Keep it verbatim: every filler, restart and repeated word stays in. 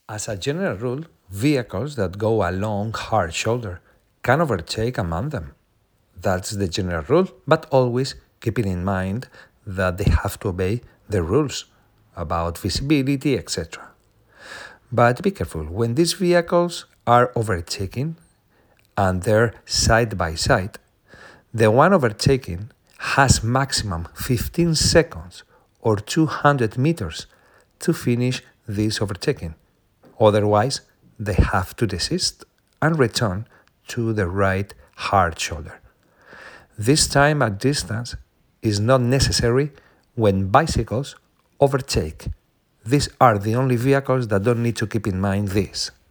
As a general rule, vehicles that go along hard shoulder can overtake among them. That's the general rule, but always keeping in mind that they have to obey the rules about visibility, et cetera. But be careful, when these vehicles are overtaking and they're side by side, the one overtaking has maximum fifteen seconds or two hundred meters to finish this overtaking. Otherwise, they have to desist and return to the right hard shoulder. This time at distance is not necessary when bicycles overtake. These are the only vehicles that don't need to keep in mind this.